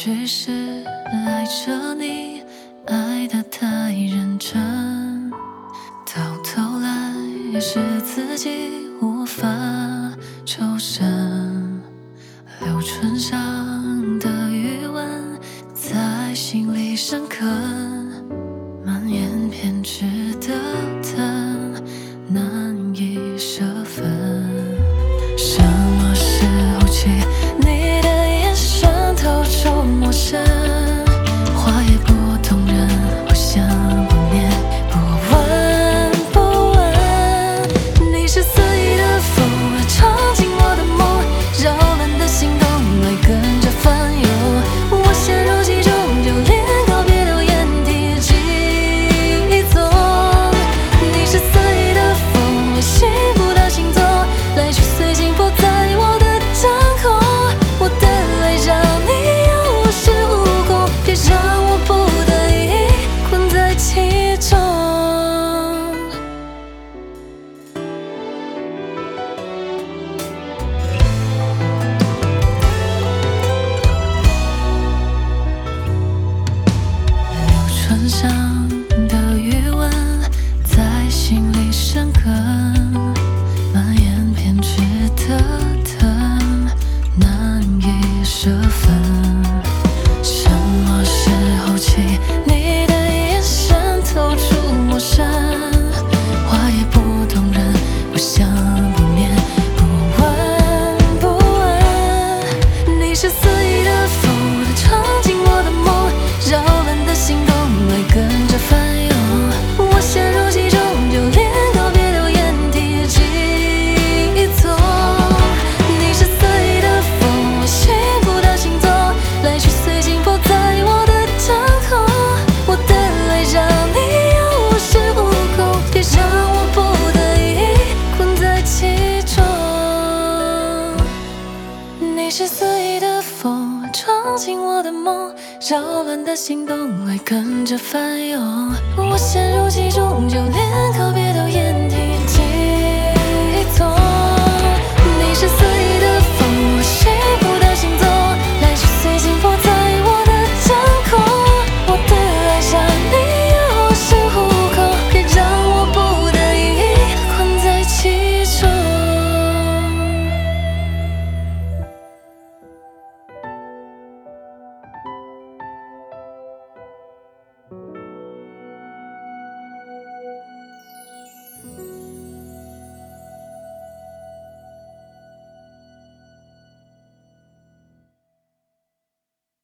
许是爱着你，爱得太认真，到头来也是自己无法抽身。留唇上的余温在心里生根，蔓延偏执的疼，难以舍分。什么时候起，你的眼神透出陌生，话也不动人，不想不念，不问不问。你是肆意的风，闯进我的梦，扰乱的心动来跟着翻涌。我陷入其中，就连告别都眼底记踪。你是肆意的风，寻不到行踪，来去随心迫在我的掌控。我的爱让你有无恃无恐，别让我不得已困在其中。留唇上的余温在心里生根，蔓延偏执的疼，难以舍分。什么时候起，你的眼神透出陌生，话也不动人，不想不念，不问不问。你是肆意的风，闯进我的梦，扰乱的心动来跟着翻涌。我陷入其中，就连告别都眼底记踪。你是肆意的风，我寻不到行踪，来去随心迫在我的掌控。我的爱让你有无恃无恐，别让我不得已困在其中。你是肆意的风，闯进我的梦，扰乱的心动来跟着翻涌。我陷入其中，就连告别都眼底记踪。你是肆意的风，我寻不到